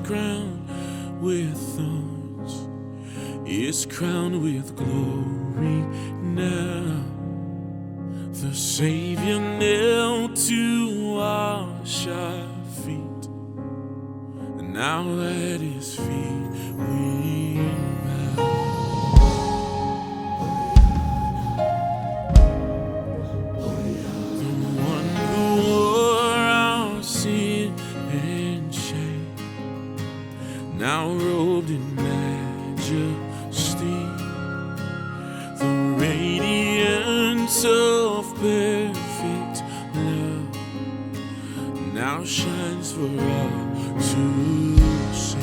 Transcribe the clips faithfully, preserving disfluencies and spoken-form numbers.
crowned with thorns is crowned with glory now. The Savior knelt to wash our feet, and now at his feet we bow. The one who wore our sin and shame, now robed in majesty, the radiance of perfect love now shines for all to see.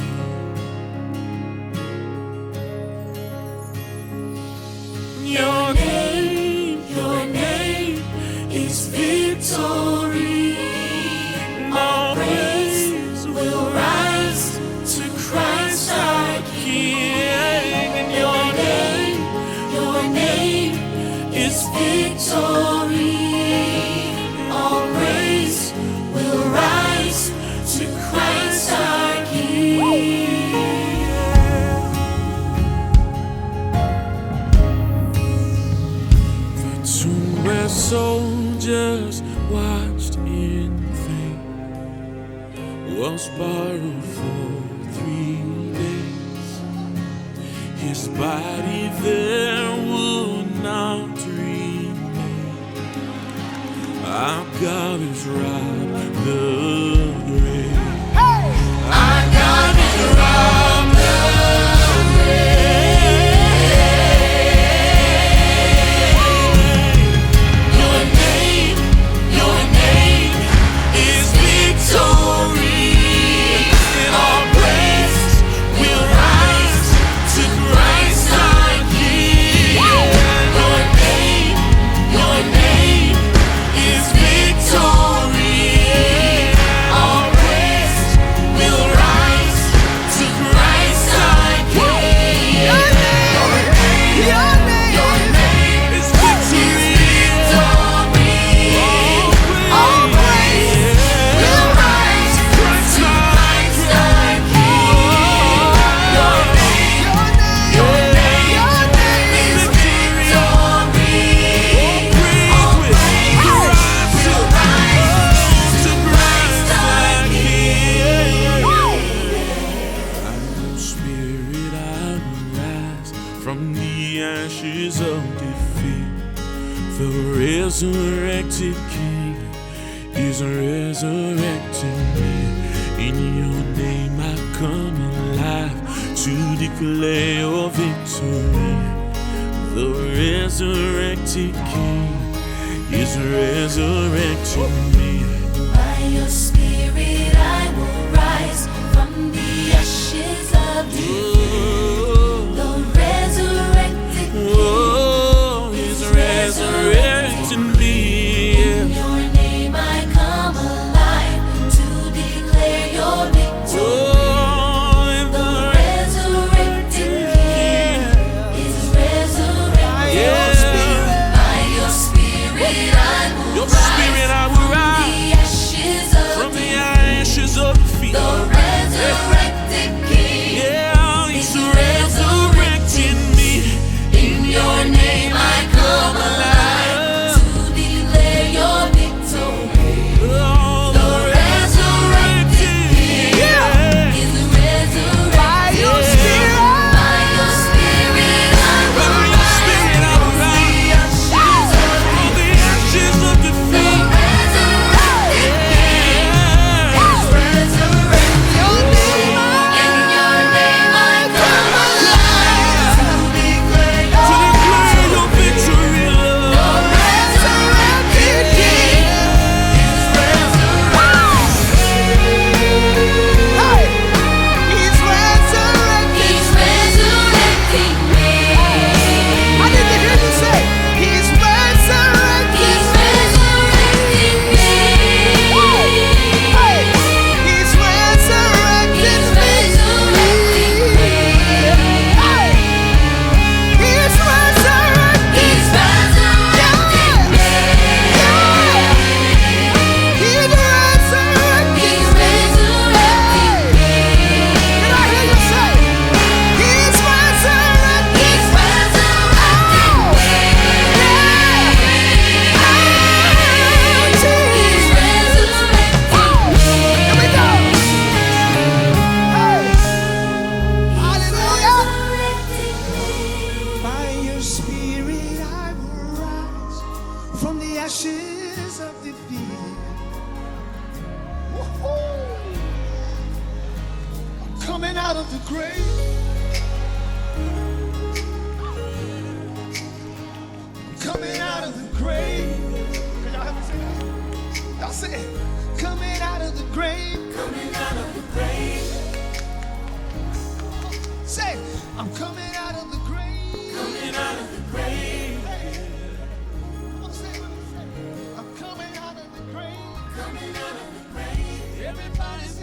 Your name, your name is victory. All praise will rise to Christ our King. And your name, your name is victory. All praise will rise to Christ our King. The tomb where soldiers watched in vain was borrowed for three days. His body there would not remain. Our God is robbed the grave. Our God is robbed the grave. Your name, your name is victory. And all praise will rise to Christ our King. Your name, your name is victory. All praise will rise to Christ our King. Your name, your name, your name is victory. All praise will rise to Christ our King. Your name, your name, your name is victory. All praise will rise to Christ our King. Spirit, I will rise from the ashes of defeat. The resurrected King is resurrecting me. In your name I come alive to declare your victory. The resurrected King is resurrecting me. By your Spirit I will rise from the ashes of defeat. The resurrected King Oh, he's resurrecting me. in your name I come alive to declare your victory. Oh, and The the resurrected King is resurrecting Yeah. By your Spirit I will Your rise Spirit I will from rise the ashes of from the defeat. ashes of defeat. The resurrected King Yeah, he's is grave. Coming out of the grave. Can y'all help me say that? Y'all say it. Coming out of the grave. Coming out of the grave. Say, I'm coming out of the grave. Coming out of the grave. Come on, say it with me, say it. I'm coming out of the grave. Coming out of the grave. Everybody's